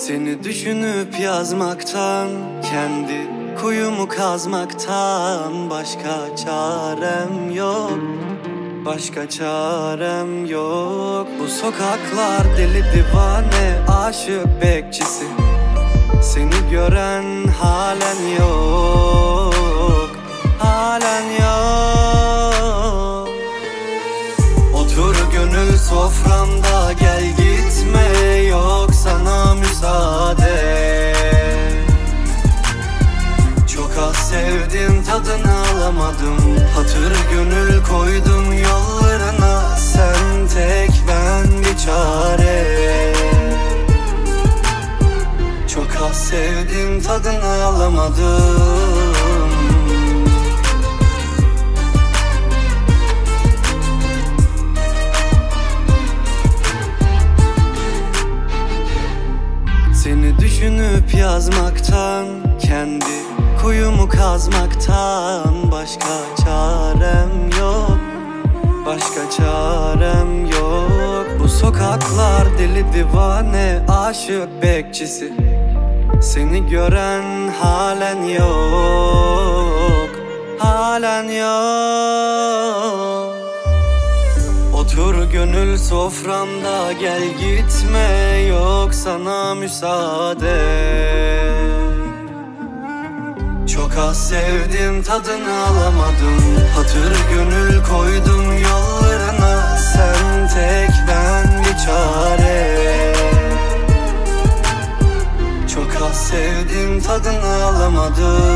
Seni düşünüp yazmaktan, kendi kuyumu kazmaktan başka çarem yok, başka çarem yok. Bu sokaklar deli divane, aşık bekçisi. Seni gören halen yok, halen yok. Otur gönül soframda, gel gitme, yok sana müsaade. Çok az sevdim, tadını alamadım. Hatır gönül koydum yollarına, sen tek ben bir çare. Çok az sevdim, tadını alamadım. Seni düşünüp yazmaktan, kendi kuyumu kazmaktan başka çarem yok, başka çarem yok. Bu sokaklar deli divane, aşık bekçisi. Seni gören halen yok, halen yok. Otur gönül soframda, gel gitme, yok sana müsaade. Çok az sevdim, tadını alamadım. Hatır gönül koydum yollarına, sen tek ben bir çare. Çok az sevdim, tadını alamadım.